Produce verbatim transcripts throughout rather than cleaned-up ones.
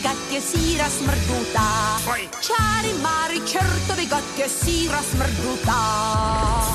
gatě síra smrdutá. Čáry máry čertovi gatě síra smrdutá.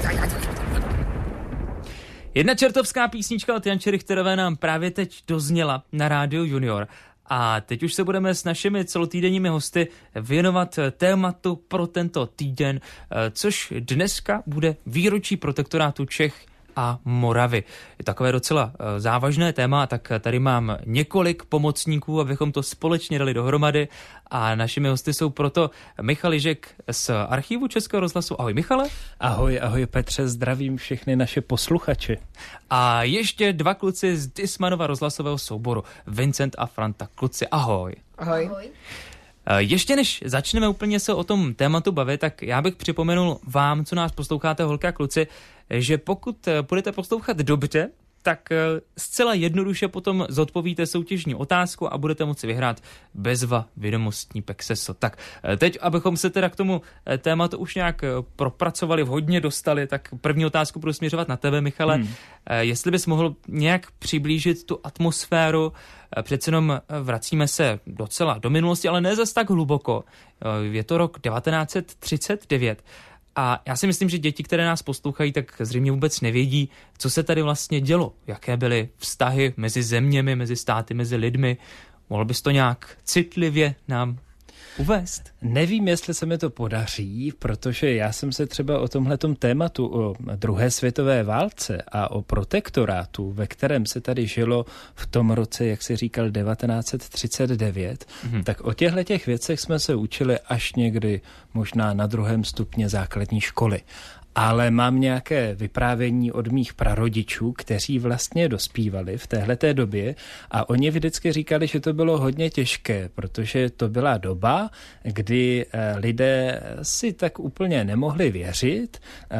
Jedna čertovská písnička od Janči Richterové nám právě teď dozněla na Rádiu Junior. A teď už se budeme s našimi celotýdenními hosty věnovat tématu pro tento týden, což dneska bude výročí protektorátu Čech a Moravy. Je takové docela závažné téma, tak tady mám několik pomocníků, abychom to společně dali dohromady. A našimi hosty jsou proto Michal Jižek z archivu Českého rozhlasu. Ahoj Michale. Ahoj, ahoj Petře, zdravím všechny naše posluchače. A ještě dva kluci z Dismanova rozhlasového souboru, Vincent a Franta. Kluci, ahoj. Ahoj. ahoj. Ještě než začneme úplně se o tom tématu bavit, tak já bych připomenul vám, co nás posloucháte, holky a kluci, že pokud budete poslouchat dobře, tak zcela jednoduše potom zodpovíte soutěžní otázku a budete moci vyhrát bezva vědomostní Pexeso. Tak teď, abychom se teda k tomu tématu už nějak propracovali, vhodně dostali, tak první otázku budu směřovat na tebe, Michale. Hmm. Jestli bys mohl nějak přiblížit tu atmosféru, přece jenom vracíme se docela do minulosti, ale ne zas tak hluboko. Je to rok devatenáct set třicet devět. A já si myslím, že děti, které nás poslouchají, tak zřejmě vůbec nevědí, co se tady vlastně dělo, jaké byly vztahy mezi zeměmi, mezi státy, mezi lidmi. Mohl bys to nějak citlivě nám uvést? Nevím, jestli se mi to podaří, protože já jsem se třeba o tomhletom tématu, o druhé světové válce a o protektorátu, ve kterém se tady žilo v tom roce, jak si říkal, devatenáct set třicet devět, mm-hmm. tak o těchto těch věcech jsme se učili až někdy možná na druhém stupně základní školy. Ale mám nějaké vyprávění od mých prarodičů, kteří vlastně dospívali v téhleté době a oni vždycky říkali, že to bylo hodně těžké, protože to byla doba, kdy lidé si tak úplně nemohli věřit,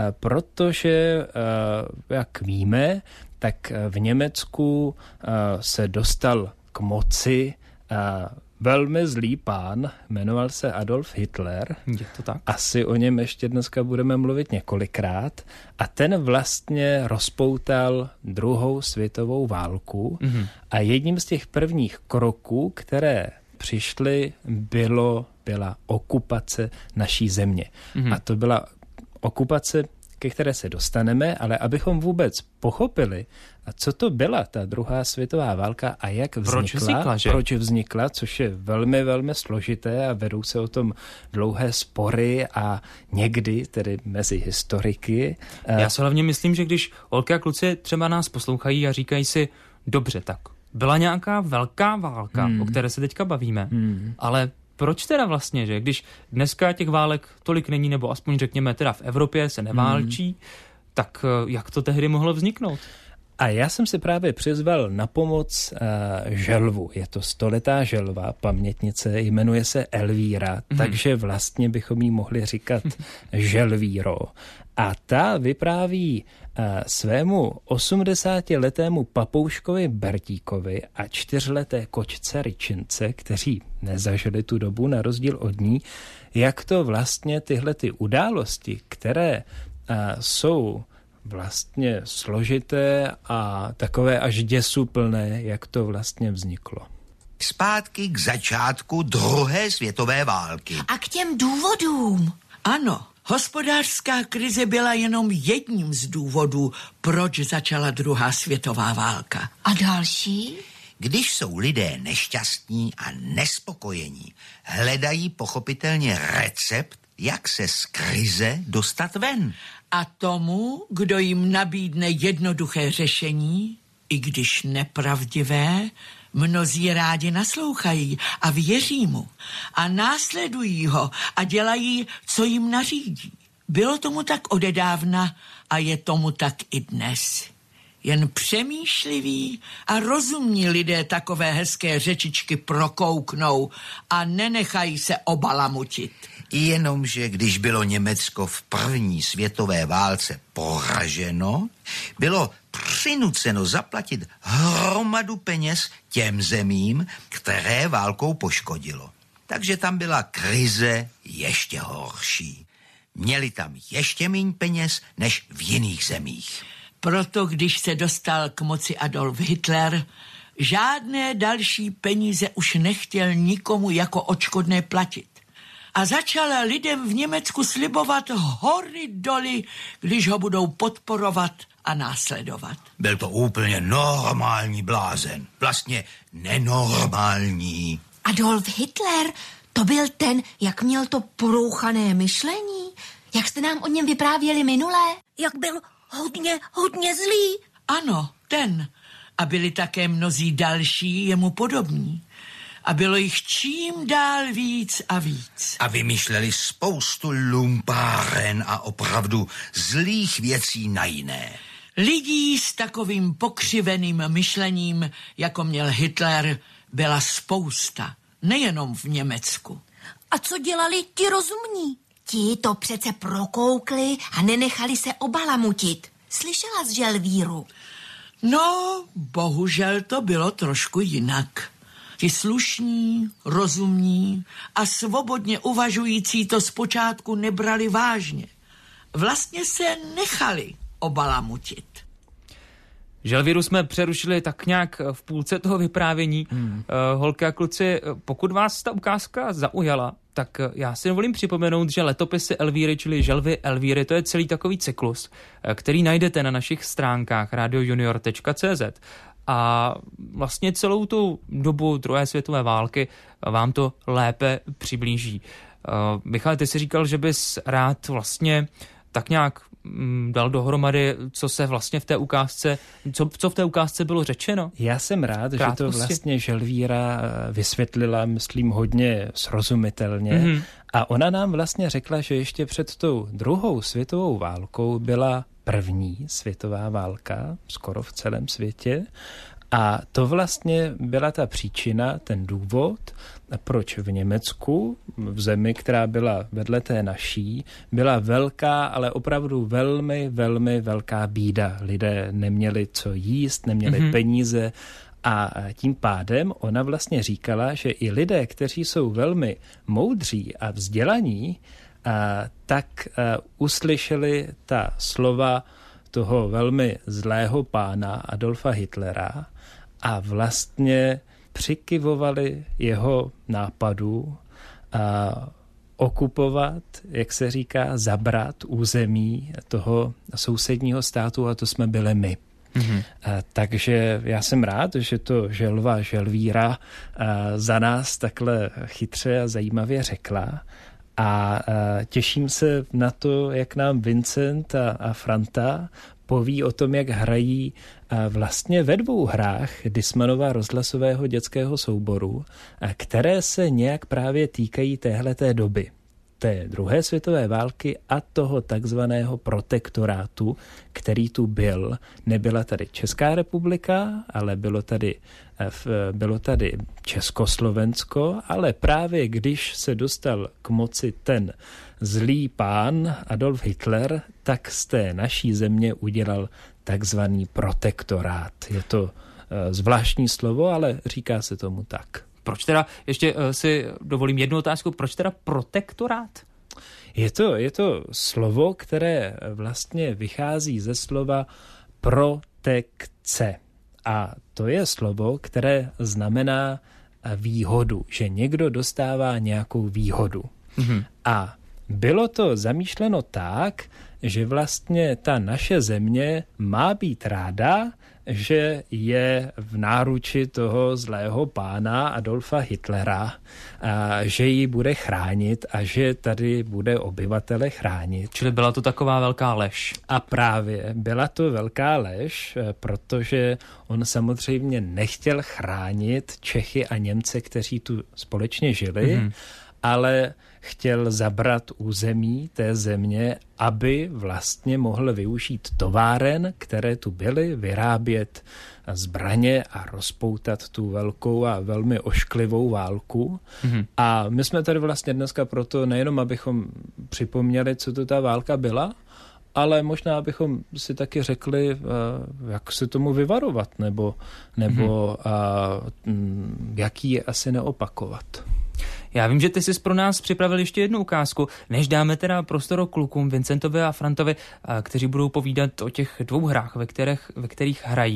protože, jak víme, tak v Německu se dostal k moci velmi zlý pán, jmenoval se Adolf Hitler. Je to tak? Asi o něm ještě dneska budeme mluvit několikrát. A ten vlastně rozpoutal druhou světovou válku. Mm-hmm. A jedním z těch prvních kroků, které přišly, bylo, byla okupace naší země. Mm-hmm. A to byla okupace, ke které se dostaneme, ale abychom vůbec pochopili, a co to byla ta druhá světová válka a jak vznikla, proč vznikla, že? proč vznikla, což je velmi, velmi složité a vedou se o tom dlouhé spory a někdy tedy mezi historiky. Já si hlavně myslím, že když holky a kluci třeba nás poslouchají a říkají si, dobře, tak byla nějaká velká válka, hmm. o které se teďka bavíme, hmm. ale proč teda vlastně, že když dneska těch válek tolik není, nebo aspoň řekněme teda v Evropě se neválčí, hmm. tak jak to tehdy mohlo vzniknout? A já jsem si právě přizval na pomoc uh, želvu. Je to stoletá želva, pamětnice, jmenuje se Elvíra, mm. takže vlastně bychom jí mohli říkat Želvíro. A ta vypráví uh, svému osmdesátiletému papouškovi Bertíkovi a čtyřleté kočce Ryčince, kteří nezažili tu dobu na rozdíl od ní, jak to vlastně tyhle ty události, které uh, jsou vlastně složité a takové až děsuplné, jak to vlastně vzniklo. Zpátky k začátku druhé světové války. A k těm důvodům. Ano, hospodářská krize byla jenom jedním z důvodů, proč začala druhá světová válka. A další? Když jsou lidé nešťastní a nespokojení, hledají pochopitelně recept, jak se z krize dostat ven. A tomu, kdo jim nabídne jednoduché řešení, i když nepravdivé, mnozí rádi naslouchají a věří mu a následují ho a dělají, co jim nařídí. Bylo tomu tak odedávna a je tomu tak i dnes. Jen přemýšliví a rozumní lidé takové hezké řečičky prokouknou a nenechají se obalamutit. Jenomže když bylo Německo v první světové válce poraženo, bylo přinuceno zaplatit hromadu peněz těm zemím, které válkou poškodilo. Takže tam byla krize ještě horší. Měli tam ještě méně peněz než v jiných zemích. Proto, když se dostal k moci Adolf Hitler, žádné další peníze už nechtěl nikomu jako odškodné platit. A začal lidem v Německu slibovat hory doly, když ho budou podporovat a následovat. Byl to úplně normální blázen. Vlastně nenormální. Adolf Hitler, to byl ten, jak měl to porouchané myšlení? Jak jste nám o něm vyprávěli minulé? Jak byl hodně, hodně zlý? Ano, ten. A byli také mnozí další jemu podobní. A bylo jich čím dál víc a víc. A vymýšleli spoustu lumpáren a opravdu zlých věcí na jiné. Lidí s takovým pokřiveným myšlením, jako měl Hitler, byla spousta. Nejenom v Německu. A co dělali ti rozumní? Ti to přece prokoukli a nenechali se obalamutit. Slyšela z želvíru. No, bohužel to bylo trošku jinak. Ti slušní, rozumní a svobodně uvažující to zpočátku nebrali vážně. Vlastně se nechali obalamutit. Želvíru jsme přerušili tak nějak v půlce toho vyprávění. Hmm. Uh, holky a kluci, pokud vás ta ukázka zaujala, tak já si dovolím připomenout, že letopisy Elvíry, čili želvy Elvíry, to je celý takový cyklus, který najdete na našich stránkách radio junior tečka cé zet. A vlastně celou tu dobu druhé světové války vám to lépe přiblíží. Uh, Michale, ty jsi říkal, že bys rád vlastně tak nějak mm, dal dohromady, co se vlastně v té ukázce, co, co v té ukázce bylo řečeno? Já jsem rád, že to vlastně Želvíra vysvětlila, myslím, hodně srozumitelně. Mm-hmm. A ona nám vlastně řekla, že ještě před tou druhou světovou válkou byla první světová válka, skoro v celém světě. A to vlastně byla ta příčina, ten důvod, proč v Německu, v zemi, která byla vedle té naší, byla velká, ale opravdu velmi, velmi velká bída. Lidé neměli co jíst, neměli mm-hmm. peníze a tím pádem ona vlastně říkala, že i lidé, kteří jsou velmi moudří a vzdělaní, a tak a uslyšeli ta slova toho velmi zlého pána Adolfa Hitlera a vlastně přikyvovali jeho nápadu a okupovat, jak se říká, zabrat území toho sousedního státu, a to jsme byli my. Mm-hmm. A, takže já jsem rád, že to želva Želvíra a, za nás takhle chytře a zajímavě řekla. A, a těším se na to, jak nám Vincent a, a Franta poví o tom, jak hrají vlastně ve dvou hrách Dismanova rozhlasového dětského souboru, které se nějak právě týkají téhleté doby, té druhé světové války a toho takzvaného protektorátu, který tu byl. Nebyla tady Česká republika, ale bylo tady, bylo tady Československo, ale právě když se dostal k moci ten zlý pán Adolf Hitler, tak z té naší země udělal takzvaný protektorát. Je to uh, zvláštní slovo, ale říká se tomu tak. Proč teda, ještě uh, si dovolím jednu otázku, proč teda protektorát? Je to, je to slovo, které vlastně vychází ze slova protekce. A to je slovo, které znamená výhodu, že někdo dostává nějakou výhodu. Mm-hmm. A bylo to zamýšleno tak, že vlastně ta naše země má být ráda, že je v náruči toho zlého pána Adolfa Hitlera, a že ji bude chránit a že tady bude obyvatele chránit. Čili byla to taková velká lež. A právě byla to velká lež, protože on samozřejmě nechtěl chránit Čechy a Němce, kteří tu společně žili, mm-hmm. ale chtěl zabrat území té země, aby vlastně mohl využít továren, které tu byly, vyrábět zbraně a rozpoutat tu velkou a velmi ošklivou válku. Mm-hmm. A my jsme tady vlastně dneska proto nejenom, abychom připomněli, co to ta válka byla, ale možná abychom si taky řekli, jak se tomu vyvarovat, nebo, nebo mm-hmm. jak ji asi neopakovat. Já vím, že ty jsi pro nás připravil ještě jednu ukázku, než dáme teda prostor klukům Vincentovi a Frantovi, kteří budou povídat o těch dvou hrách, ve kterých, ve kterých hrají.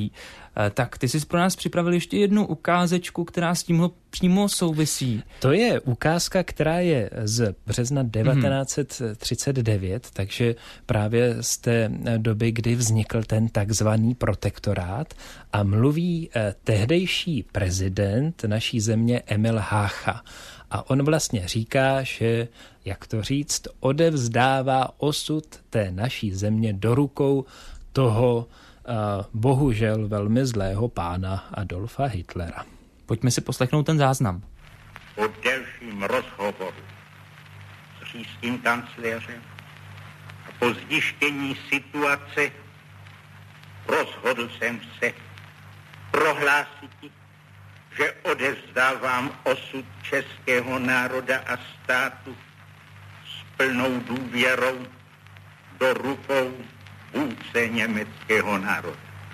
Tak ty jsi pro nás připravil ještě jednu ukázečku, která s tímhle přímo souvisí. To je ukázka, která je z března devatenáct set třicet devět, mm-hmm. takže právě z té doby, kdy vznikl ten takzvaný protektorát a mluví eh, tehdejší prezident naší země Emil Hácha. A on vlastně říká, že, jak to říct, odevzdává osud té naší země do rukou toho uh, bohužel velmi zlého pána Adolfa Hitlera. Pojďme si poslechnout ten záznam. Po delším rozhovoru s říšským kancléřem a po zjištění situace rozhodl jsem se prohlásit, že odevzdávám osud českého národa a státu s plnou důvěrou do rukou vůdce německého národa.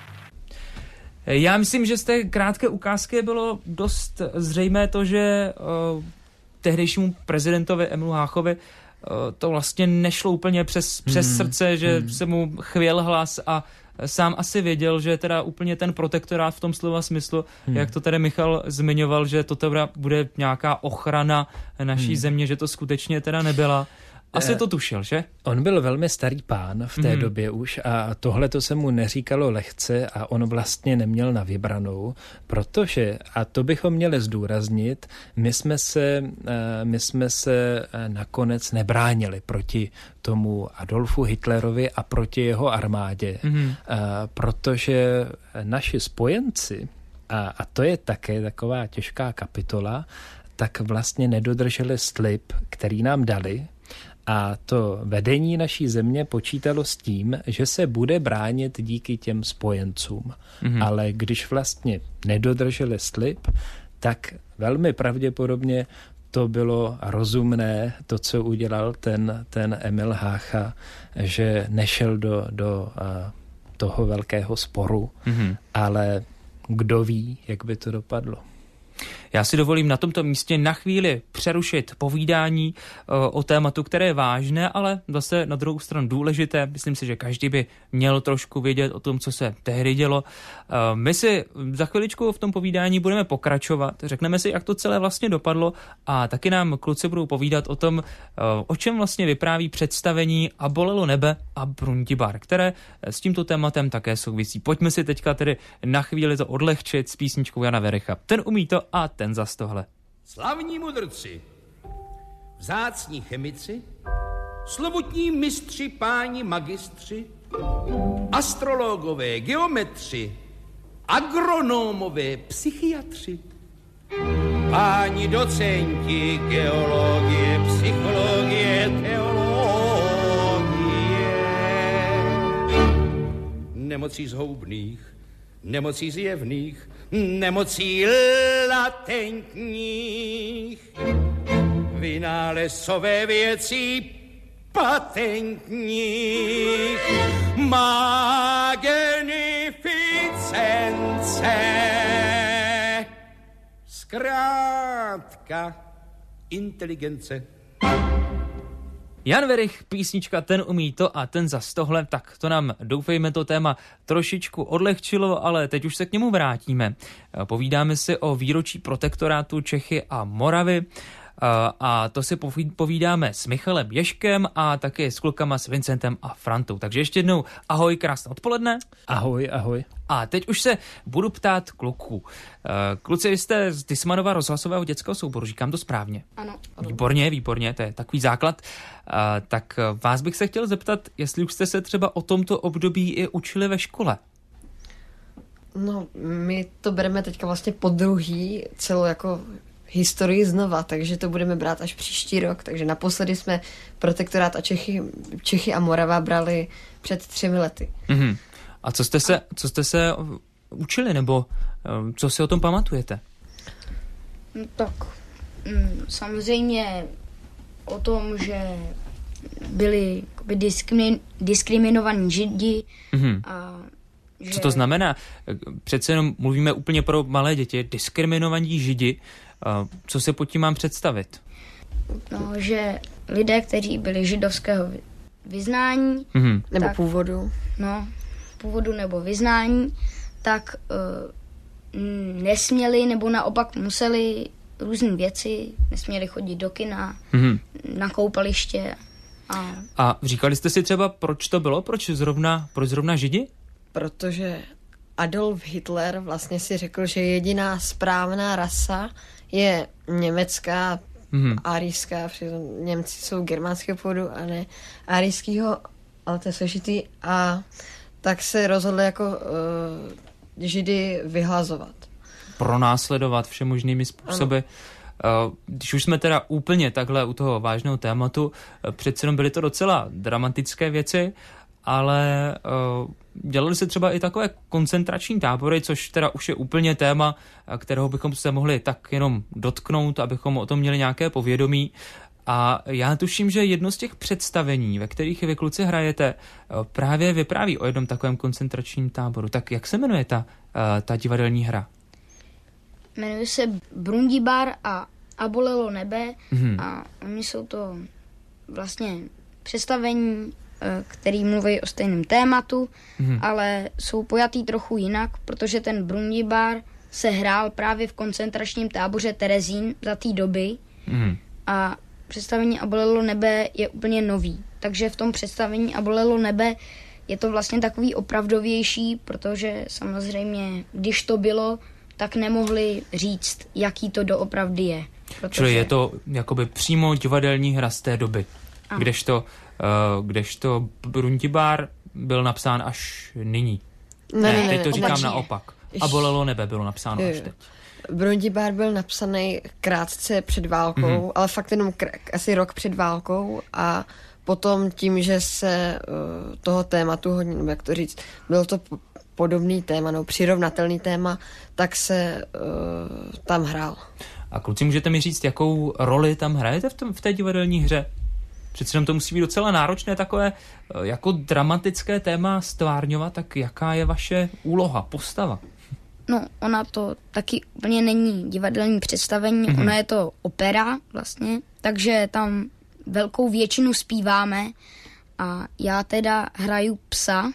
Já myslím, že z té krátké ukázky bylo dost zřejmé to, že uh, tehdejšímu prezidentovi Emilu Háchovi uh, to vlastně nešlo úplně přes, přes hmm. srdce, že hmm. se mu chvěl hlas a sám asi věděl, že teda úplně ten protektorát v tom slova smyslu, hmm. jak to tady Michal zmiňoval, že to teda bude nějaká ochrana naší hmm. země, že to skutečně teda nebyla. Asi to tušil, že? On byl velmi starý pán v té mm. době už a tohle to se mu neříkalo lehce a on vlastně neměl na vybranou, protože, a to bychom měli zdůraznit, my jsme se, my jsme se nakonec nebránili proti tomu Adolfu Hitlerovi a proti jeho armádě, mm. protože naši spojenci, a, a to je také taková těžká kapitola, tak vlastně nedodrželi slib, který nám dali. A to vedení naší země počítalo s tím, že se bude bránit díky těm spojencům. Mm-hmm. Ale když vlastně nedodrželi slib, tak velmi pravděpodobně to bylo rozumné, to, co udělal ten, ten Emil Hácha, že nešel do, do uh, toho velkého sporu, mm-hmm. ale kdo ví, jak by to dopadlo. Já si dovolím na tomto místě na chvíli přerušit povídání o tématu, které je vážné, ale zase na druhou stranu důležité. Myslím si, že každý by měl trošku vědět o tom, co se tehdy dělo. My si za chviličku v tom povídání budeme pokračovat. Řekneme si, jak to celé vlastně dopadlo a taky nám kluci budou povídat o tom, o čem vlastně vypráví představení A bolelo nebe a Brundibar, které s tímto tématem také souvisí. Pojďme si teďka tedy na chvíli to odlehčit s písničkou Jana Vericha. Ten umí to a ten zas tohle. Slavní mudrci, vzácní chemici, slovutní mistři, páni magistři, astrologové, geometři, agronomové, psychiatři, páni docenti, geologie, psychologie, teologie, nemocí zhoubných, nemocí zjevných, nemocí latentních, vynálezové věcí patentních, magnificence, zkrátka inteligence. Jan Verich, písnička Ten umí to a ten zas tohle, tak to nám, doufejme, to téma trošičku odlehčilo, ale teď už se k němu vrátíme. Povídáme si o výročí protektorátu Čechy a Moravy a to si povídáme s Michalem Ježkem a taky s klukama s Vincentem a Frantou. Takže ještě jednou ahoj, krásné odpoledne. Ahoj, ahoj. A teď už se budu ptát kluků. Kluci, jste z Dismanova rozhlasového dětského souboru, říkám to správně? Ano. Výborně, výborně, to je takový základ. Tak vás bych se chtěl zeptat, jestli už jste se třeba o tomto období i učili ve škole? No, my to bereme teďka vlastně po druhý celou jako historii znova, takže to budeme brát až příští rok. Takže naposledy jsme protektorát a Čechy, Čechy a Morava brali před třemi lety. Mm-hmm. A co jste se, co jste se učili, nebo co si o tom pamatujete? No, tak mm, samozřejmě o tom, že byli diskrimin, diskriminovaní Židi. Mm-hmm. A že... Co to znamená? Přece jenom mluvíme úplně pro malé děti. Diskriminovaní Židi. Co se pod tím mám představit? No, že lidé, kteří byli židovského vyznání, mm-hmm. nebo tak, původu. No, původu nebo vyznání, tak uh, nesměli nebo naopak museli různé věci, nesměli chodit do kina, mm-hmm. na koupaliště. A... a říkali jste si třeba, proč to bylo? Proč zrovna, proč zrovna Židi? Protože Adolf Hitler vlastně si řekl, že jediná správná rasa je německá, mm-hmm. arijská, přitom Němci jsou germánského původu a ne arijského, ale to je složitý. A tak se rozhodli jako uh, Židy vyhlazovat. Pronásledovat všemožnými způsoby. Ano. Když už jsme teda úplně takhle u toho vážného tématu, přece jenom byly to docela dramatické věci, ale uh, dělali se třeba i takové koncentrační tábory, což teda už je úplně téma, kterého bychom se mohli tak jenom dotknout, abychom o tom měli nějaké povědomí. A já tuším, že jedno z těch představení, ve kterých vy kluci hrajete, právě vypráví o jednom takovém koncentračním táboru. Tak jak se jmenuje ta, ta divadelní hra? Jmenuje se Brundibar a A bolelo nebe mm-hmm. a oni jsou to vlastně představení, který mluví o stejném tématu, mm-hmm. ale jsou pojatý trochu jinak, protože ten Brundibar se hrál právě v koncentračním táboře Terezín za té doby mm-hmm. a představení A bolelo nebe je úplně nový. Takže v tom představení A bolelo nebe je to vlastně takový opravdovější, protože samozřejmě, když to bylo, tak nemohli říct, jaký to doopravdy je. Protože... Čili je to jakoby přímo divadelní hra z té doby. Ano. Kdežto, uh, kdežto Brundibar byl napsán až nyní. Ne, ne, ne, teď ne, to říkám obačně. naopak. A bolelo nebe bylo napsáno je, až teď. Brundibar byl napsaný krátce před válkou, mm-hmm. ale fakt jenom kr- asi rok před válkou a potom tím, že se uh, toho tématu hodně, nebo jak to říct, bylo to po- podobný téma, no přirovnatelný téma, tak se uh, tam hrál. A kluci, můžete mi říct, jakou roli tam hrajete v, tom, v té divadelní hře? Přece jenom to musí být docela náročné takové jako dramatické téma stvárňovat, tak jaká je vaše úloha, postava? No, ona to taky úplně není divadelní představení, mm-hmm. ona je to opera vlastně, takže tam velkou většinu zpíváme a já teda hraju psa.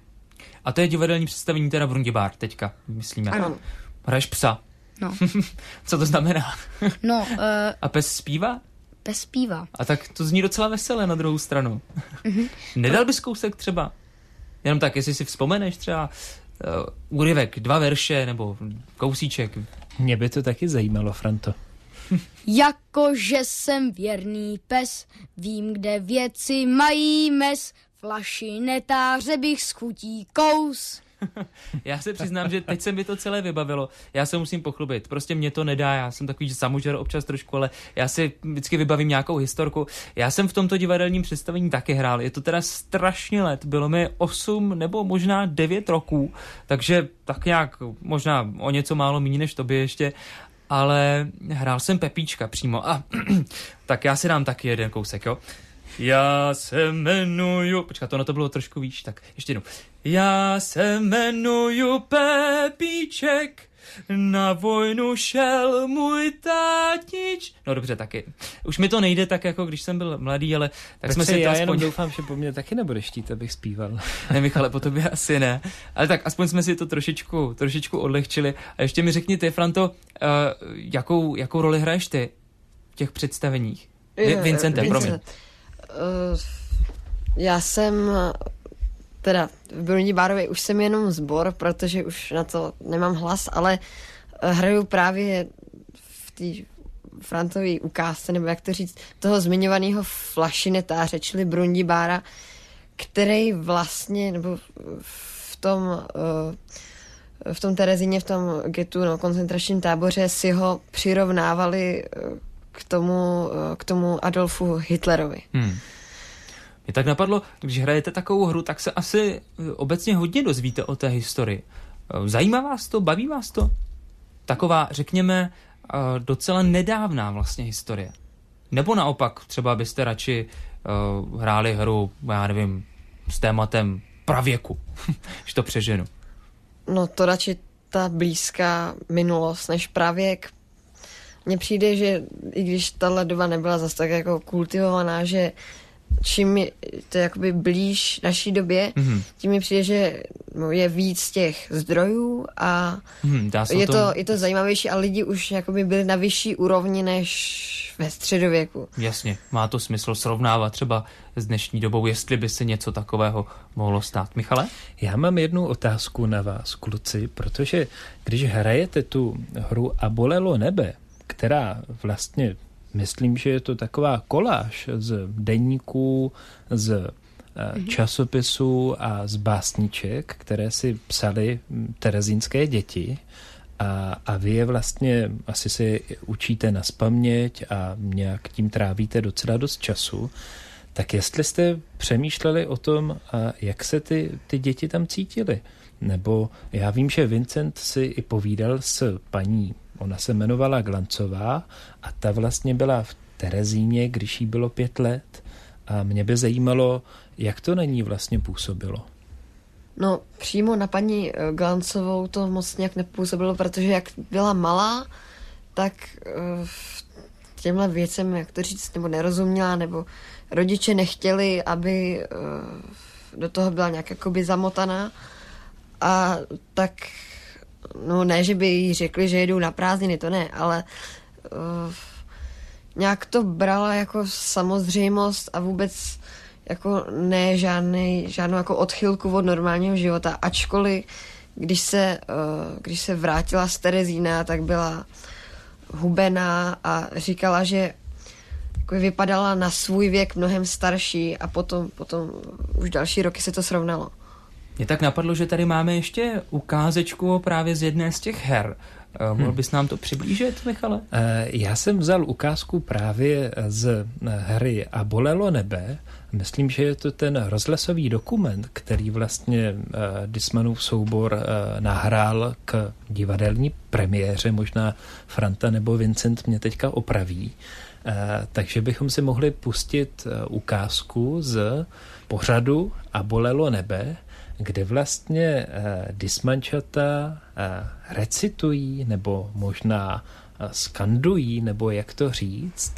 A to je divadelní představení teda Brundibar teďka, myslíme. Ano. Hraješ psa. No. Co to znamená? No. Uh, a pes zpívá? Pes zpívá. A tak to zní docela veselé na druhou stranu. Mm-hmm. Nedal bys kousek třeba? Jenom tak, jestli si vzpomeneš třeba uh, úryvek, dva verše nebo kousíček. Mě by to taky zajímalo, Franto. Jakože jsem věrný pes, vím, kde věci mají mes, flaši netáře bych z chutí kous. Já se přiznám, že teď se mi to celé vybavilo. Já se musím pochlubit. Prostě mě to nedá. Já jsem takový samožer občas trošku, ale já si vždycky vybavím nějakou historku. Já jsem v tomto divadelním představení taky hrál. Je to teda strašně let. Bylo mi osm nebo možná devět roků. Takže tak nějak možná o něco málo méně než tobě ještě. Ale hrál jsem Pepíčka přímo. A tak já si dám taky jeden kousek, jo. Já se jmenuju... Počkat, ono to bylo trošku výš, tak ještě jednou. Já se jmenuju Pepíček, na vojnu šel můj tátič. No dobře, taky. Už mi to nejde tak, jako když jsem byl mladý, ale tak, tak jsme si to já aspoň... jenom doufám, že po mně taky nebudeš chtít, abych zpíval. Ne, Michale, po tobě asi ne. Ale tak aspoň jsme si to trošičku, trošičku odlehčili. A ještě mi řekni ty, Franto, uh, jakou, jakou roli hraješ ty v těch představeních? Je, Vincente, Vincent. promiň. Uh, já jsem teda v Brundibarovi už jsem jenom sbor, protože už na to nemám hlas, ale hraju právě v té Frantové ukázce, nebo jak to říct, toho zmiňovaného flašinetáře, čili Brundibara, který vlastně, nebo v tom uh, v tom Terezíně, v tom getu, no, koncentračním táboře si ho přirovnávali k tomu, k tomu Adolfu Hitlerovi. Hmm. Mě tak napadlo, když hrajete takovou hru, tak se asi obecně hodně dozvíte o té historii. Zajímá vás to? Baví vás to? Taková, řekněme, docela nedávná vlastně historie. Nebo naopak, třeba byste radši uh, hráli hru, já nevím, s tématem pravěku, že to přeženu. No to radši ta blízká minulost než pravěk. Mně přijde, že i když tahle doba nebyla zase tak jako kultivovaná, že čím je to jakoby blíž naší době, mm-hmm. tím mi přijde, že je víc těch zdrojů a mm, je, to, tom... je to zajímavější a lidi už jakoby byli na vyšší úrovni než ve středověku. Jasně, má to smysl srovnávat třeba s dnešní dobou, jestli by se něco takového mohlo stát. Michale? Já mám jednu otázku na vás, kluci, protože když hrajete tu hru A bolelo nebe, která vlastně, myslím, že je to taková koláž z deníků, z časopisů a z básniček, které si psali terezínské děti a, a vy je vlastně asi si učíte nazpaměť a nějak tím trávíte docela dost času, tak jestli jste přemýšleli o tom, jak se ty, ty děti tam cítily. Nebo já vím, že Vincent si i povídal s paní, ona se jmenovala Glancová a ta vlastně byla v Terezíně, když jí bylo pět let. A mě by zajímalo, jak to na ní vlastně působilo. No, přímo na paní Glancovou to moc nějak nepůsobilo, protože jak byla malá, tak uh, těmhle věcem, jak to říct, nebo nerozuměla, nebo rodiče nechtěli, aby uh, do toho byla nějak jakoby zamotaná. A tak, no ne, že by jí řekli, že jedou na prázdniny, to ne, ale uh, nějak to brala jako samozřejmost a vůbec jako ne žádný, žádnou jako odchylku od normálního života, ačkoliv když se, uh, když se vrátila z Terezína, tak byla hubená a říkala, že jako vypadala na svůj věk mnohem starší a potom, potom už další roky se to srovnalo. Mě tak napadlo, že tady máme ještě ukázečku právě z jedné z těch her. Hmm. Mohl bys nám to přiblížit, Michale? Já jsem vzal ukázku právě z hry A bolelo nebe. Myslím, že je to ten rozhlasový dokument, který vlastně Dismanův soubor nahrál k divadelní premiéře. Možná Franta nebo Vincent mě teďka opraví. Takže bychom si mohli pustit ukázku z pořadu A bolelo nebe, kde vlastně uh, dismančata uh, recitují nebo možná uh, skandují, nebo jak to říct,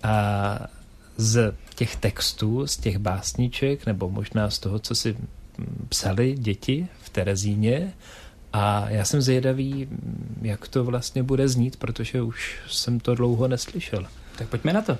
a z těch textů, z těch básniček, nebo možná z toho, co si psali děti v Terezíně. A já jsem zvědavý, jak to vlastně bude znít, protože už jsem to dlouho neslyšel. Tak pojďme na to.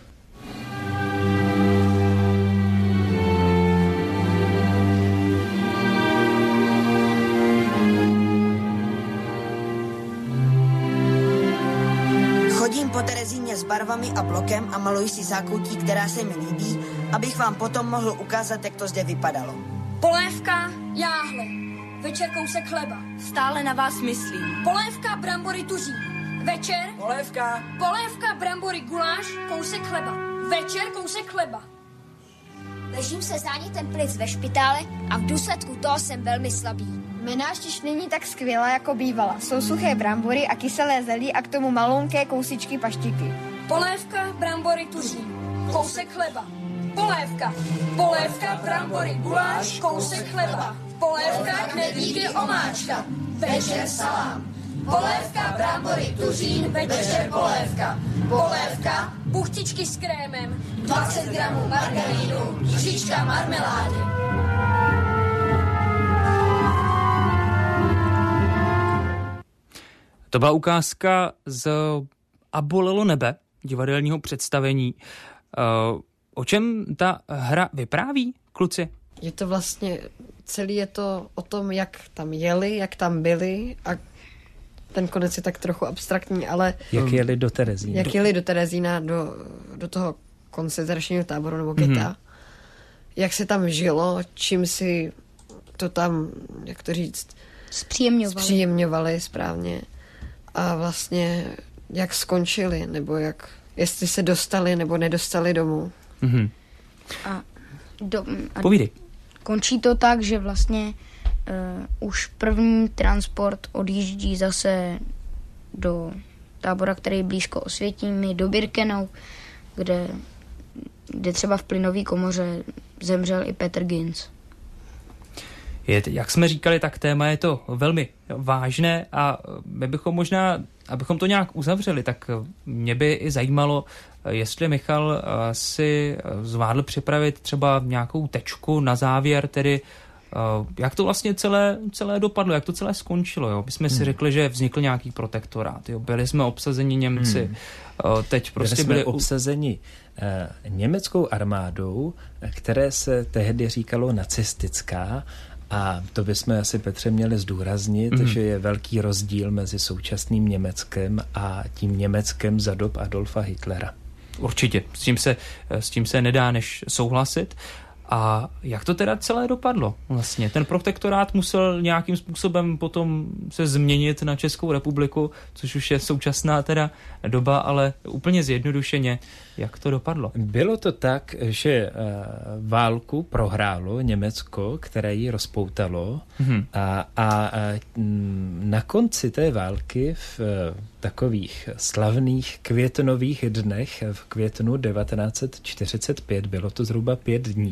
Po Terezíně s barvami a blokem a maluji si zákoutí, která se mi líbí, abych vám potom mohl ukázat, jak to zde vypadalo. Polévka, jáhle, večer kousek chleba. Stále na vás myslím. Polévka, brambory, tuří. Večer. Polévka. Polévka, brambory, guláš, kousek chleba. Večer kousek chleba. Ležím se zánětem plic ve špitále a v důsledku toho jsem velmi slabý. Menáž již není tak skvělá, jako bývala. Jsou suché brambory a kyselé zelí a k tomu malunké kousičky paštiky. Polévka, brambory, tuří. Kousek chleba. Polévka. Polévka, brambory, guláš, kousek chleba. Polévka, knedlíky, omáčka. Večer salám. Polévka, brambory, tuřín, večer polévka. Polévka, buchtičky s krémem, dvacet gramů margarínu, žička marmelády. To byla ukázka z A bolelo nebe, divadelního představení. O čem ta hra vypráví, kluci? Je to vlastně, celý je to o tom, jak tam jeli, jak tam byli a ten konec je tak trochu abstraktní, ale... Jak jeli do Terezína. Jak jeli do Terezína, do, do toho koncentračního táboru nebo geta. Mm-hmm. Jak se tam žilo, čím si to tam, jak to říct... Zpříjemňovali. Zpříjemňovali, správně. A vlastně jak skončili, nebo jak, jestli se dostali nebo nedostali domů. Mm-hmm. A, do, a Povídej. Končí to tak, že vlastně uh, už první transport odjíždí zase do tábora, který je blízko Osvětimi, do Birkenau, kde, kde třeba v plynové komoře zemřel i Petr Ginz. Je, jak jsme říkali, tak téma je to velmi vážné a my bychom možná abychom to nějak uzavřeli, tak mě by i zajímalo, jestli Michal si zvládl připravit třeba nějakou tečku na závěr, tedy jak to vlastně celé, celé dopadlo, jak to celé skončilo. Jo? My jsme hmm. si řekli, že vznikl nějaký protektorát. Jo? Byli jsme obsazeni Němci. Hmm. Teď prostě byli, jsme byli obsazeni uh, německou armádou, které se tehdy říkalo nacistická. A to bychom asi, Petře, měli zdůraznit, mm. že je velký rozdíl mezi současným Německem a tím Německem za dob Adolfa Hitlera. Určitě, s tím se, s tím se nedá než souhlasit. A jak to teda celé dopadlo vlastně? Ten protektorát musel nějakým způsobem potom se změnit na Českou republiku, což už je současná teda doba, ale úplně zjednodušeně, jak to dopadlo? Bylo to tak, že válku prohrálo Německo, které ji rozpoutalo hmm. a, a na konci té války v takových slavných květnových dnech v květnu devatenáct set čtyřicet pět, bylo to zhruba pět dní,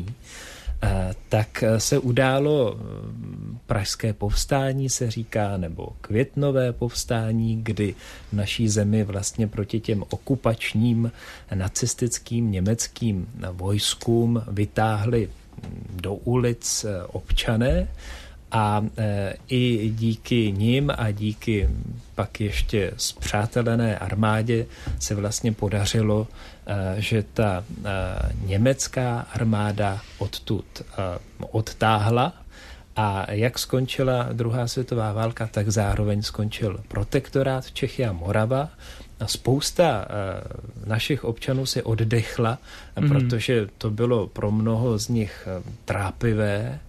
tak se událo pražské povstání, se říká, nebo květnové povstání, kdy v naší zemi vlastně proti těm okupačním nacistickým německým vojskům vytáhli do ulic občané a e, i díky nim a díky pak ještě spřátelené armádě se vlastně podařilo, e, že ta e, německá armáda odtud e, odtáhla a jak skončila druhá světová válka, tak zároveň skončil protektorát Čechy a Morava. A spousta e, našich občanů si oddechla, mm. protože to bylo pro mnoho z nich trápivé.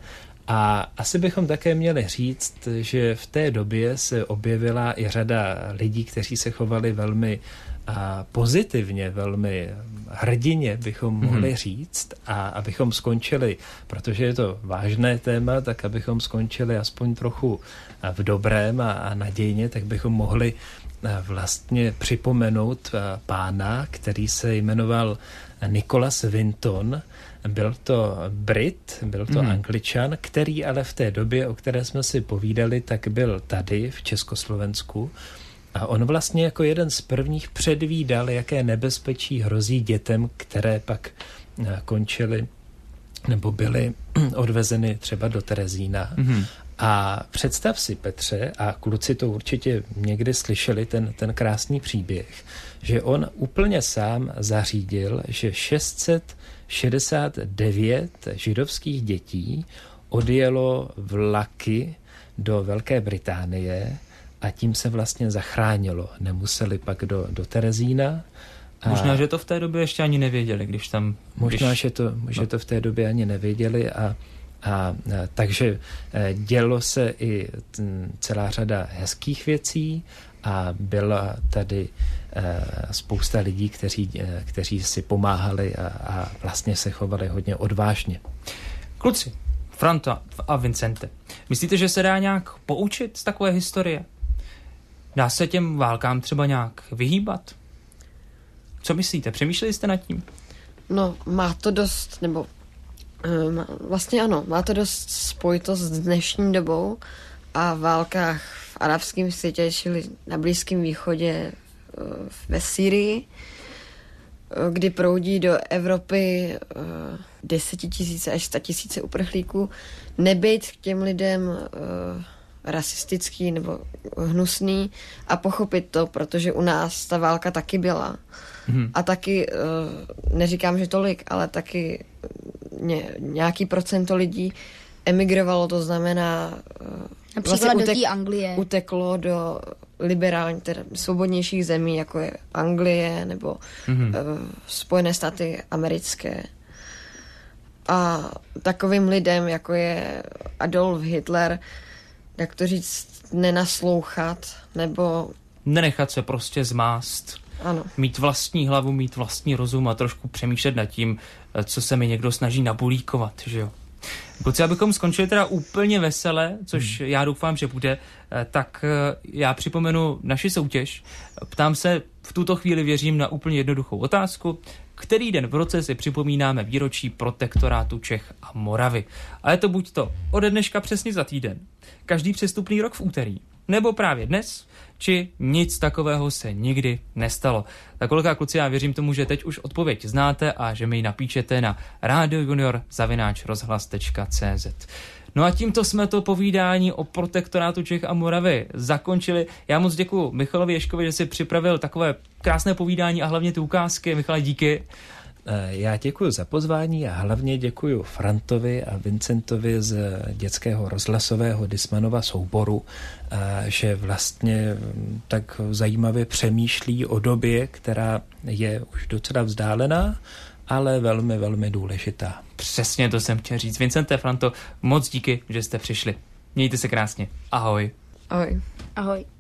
A asi bychom také měli říct, že v té době se objevila i řada lidí, kteří se chovali velmi a, pozitivně, velmi hrdině, bychom mohli mm. říct, a abychom skončili, protože je to vážné téma, tak abychom skončili aspoň trochu v dobrém a, a nadějně, tak bychom mohli vlastně připomenout pána, který se jmenoval Nicholas Winton. Byl to Brit, byl to mm. Angličan, který ale v té době, o které jsme si povídali, tak byl tady v Československu. A on vlastně jako jeden z prvních předvídal, jaké nebezpečí hrozí dětem, které pak končily nebo byly odvezeny třeba do Terezína. Mm. A představ si, Petře, a kluci to určitě někdy slyšeli, ten, ten krásný příběh, že on úplně sám zařídil, že šest set šedesát devět židovských dětí odjelo vlaky do Velké Británie a tím se vlastně zachránilo. Nemuseli pak do, do Terezína. A možná, že to v té době ještě ani nevěděli, když tam... Možná, když... že, to, že to v té době ani nevěděli a A, a takže dělo se i celá řada hezkých věcí a byla tady e, spousta lidí, kteří, e, kteří si pomáhali a, a vlastně se chovali hodně odvážně. Kluci, Franta a Vincente, myslíte, že se dá nějak poučit z takové historie? Dá se těm válkám třeba nějak vyhýbat? Co myslíte? Přemýšleli jste nad tím? No, má to dost, nebo um, vlastně ano, má to dost spojitost s dnešní dobou a v válkách v arabském světě, čili na Blízkém východě, ve Syrii, kdy proudí do Evropy desetitisíce až statisíce uprchlíků, nebejt k těm lidem rasistický nebo hnusný a pochopit to, protože u nás ta válka taky byla. Hmm. A taky, neříkám, že tolik, ale taky nějaký procento lidí emigrovalo, to znamená například vlastně utek, do té Anglie. Uteklo do liberální, teda svobodnějších zemí, jako je Anglie nebo mm-hmm. uh, Spojené státy americké. A takovým lidem, jako je Adolf Hitler, jak to říct, nenaslouchat, nebo... nenechat se prostě zmást. Ano. Mít vlastní hlavu, mít vlastní rozum a trošku přemýšlet nad tím, co se mi někdo snaží nabulíkovat, že jo. Kluci, abychom skončili teda úplně vesele, což hmm. já doufám, že bude, tak já připomenu naši soutěž. Ptám se, v tuto chvíli věřím na úplně jednoduchou otázku. Který den v roce si připomínáme výročí protektorátu Čech a Moravy? A je to buď to ode dneška přesně za týden, každý přestupný rok v úterý, nebo právě dnes, či nic takového se nikdy nestalo. Tak holka kluci, já věřím tomu, že teď už odpověď znáte a že mi ji napíšete na radiojunior zavináč rozhlas tečka cé zet. No a tímto jsme to povídání o protektorátu Čech a Moravy zakončili. Já moc děkuji Michalovi Ježkovi, že si připravil takové krásné povídání a hlavně ty ukázky. Michale, díky. Já děkuji za pozvání a hlavně děkuji Frantovi a Vincentovi z dětského rozhlasového Dismanova souboru, že vlastně tak zajímavě přemýšlí o době, která je už docela vzdálená, ale velmi, velmi důležitá. Přesně to jsem chtěl říct. Vincente, Franto, moc díky, že jste přišli. Mějte se krásně. Ahoj. Ahoj. Ahoj.